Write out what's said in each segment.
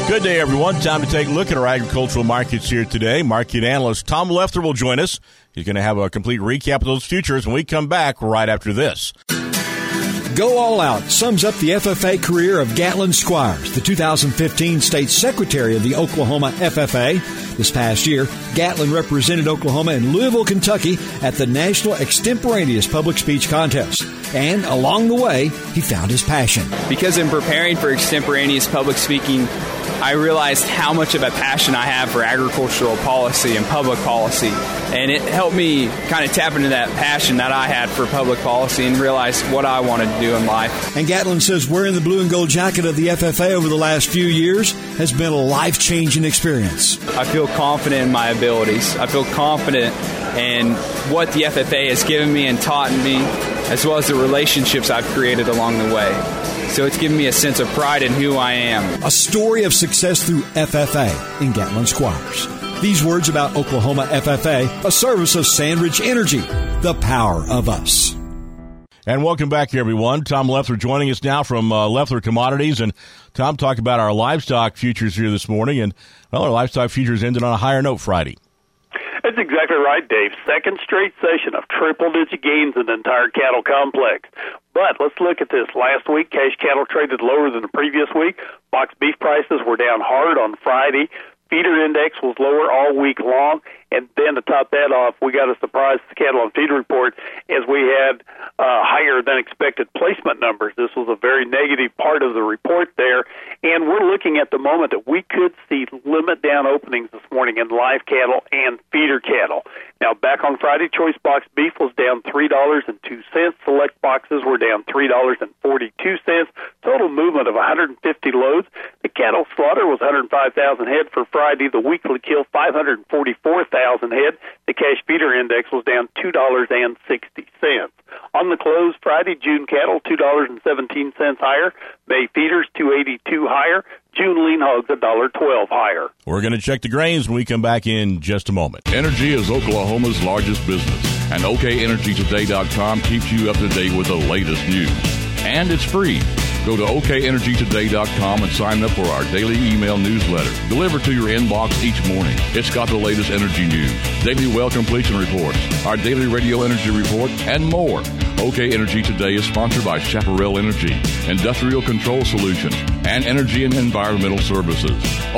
Good day, everyone. Time to take a look at our agricultural markets here today. Market analyst Tom Leffler will join us. He's going to have a complete recap of those futures when we come back right after this. Go All Out sums up the FFA career of Gatlin Squires, the 2015 State Secretary of the Oklahoma FFA. This past year, Gatlin represented Oklahoma in Louisville, Kentucky at the National Extemporaneous Public Speech Contest. And along the way, he found his passion. Because in preparing for extemporaneous public speaking, I realized how much of a passion I have for agricultural policy and public policy. And it helped me kind of tap into that passion that I had for public policy and realize what I wanted to do in life. And Gatlin says wearing the blue and gold jacket of the FFA over the last few years has been a life-changing experience. I feel confident in my abilities. I feel confident in what the FFA has given me and taught me, as well as the relationships I've created along the way. So it's given me a sense of pride in who I am. A story of success through FFA in Gatlin Squires. These words about Oklahoma FFA, a service of Sandridge Energy, the power of us. And welcome back, everyone. Tom Leffler joining us now from Leffler Commodities. And Tom talked about our livestock futures here this morning. And, well, our livestock futures ended on a higher note Friday. That's exactly right, Dave. Second straight session of triple-digit gains in the entire cattle complex. But let's look at this. Last week, cash cattle traded lower than the previous week. Box beef prices were down hard on Friday. Feeder index was lower all week long. And then to top that off, we got a surprise cattle on feed report as we had higher than expected placement numbers. This was a very negative part of the report there. And we're looking at the moment that we could see limit down openings this morning in live cattle and feeder cattle. Now, back on Friday, choice box beef was down $3.02. Select boxes were down $3.42. Total movement of 150 loads. The cattle slaughter was 105,000 head for Friday. The weekly kill, 544,000 head. The cash feeder index was down $2.60. On the close Friday, June cattle $2.17 higher. May feeders $2.82 higher. June lean hogs $1.12 higher. We're going to check the grains when we come back in just a moment. Energy is Oklahoma's largest business, and OKEnergyToday.com keeps you up to date with the latest news. And it's free. Go to OKEnergyToday.com and sign up for our daily email newsletter, delivered to your inbox each morning. It's got the latest energy news, daily well completion reports, our daily radio energy report, and more. OK Energy Today is sponsored by Chaparral Energy, Industrial Control Solutions, and Energy and Environmental Services.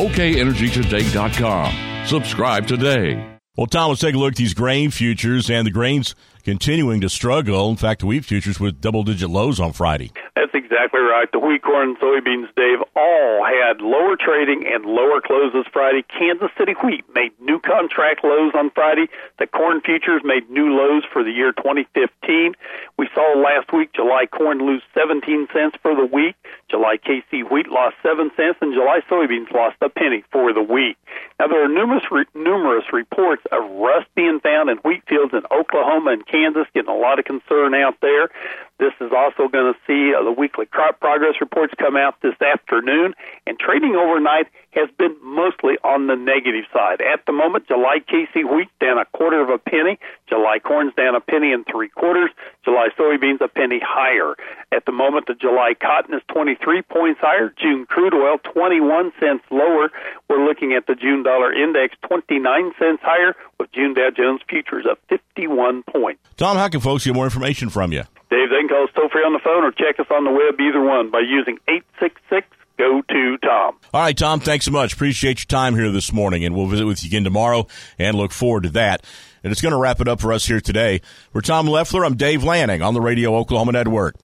OKEnergyToday.com. Subscribe today. Well, Tom, let's take a look at these grain futures, and the grains continuing to struggle. In fact, the wheat futures with double-digit lows on Friday. That's exactly right. The wheat, corn, and soybeans, Dave, all had lower trading and lower closes Friday. Kansas City wheat made new contract lows on Friday. The corn futures made new lows for the year 2015. We saw last week July corn lose 17 cents for the week. July KC wheat lost 7 cents, and July soybeans lost a penny for the week. Now, there are numerous reports of rust being found in wheat fields in Oklahoma and Kansas, getting a lot of concern out there. This is also going to see the weekly crop progress reports come out this afternoon, and trading overnight has been mostly on the negative side. At the moment, July KC wheat down 1/4 penny, July corn's down 1 3/4, July soybeans a penny higher. At the moment, the July cotton is 23 points higher, June crude oil 21 cents lower. We're looking at the June dollar index 29 cents higher, with June Dow Jones futures up 51 points. Tom, how can folks get more information from you? Dave, they can call us toll-free on the phone or check us on the web, either one, by using 866-GO-TO-TOM. All right, Tom, thanks so much. Appreciate your time here this morning, and we'll visit with you again tomorrow and look forward to that. And it's going to wrap it up for us here today. For Tom Leffler, I'm Dave Lanning on the Radio Oklahoma Network.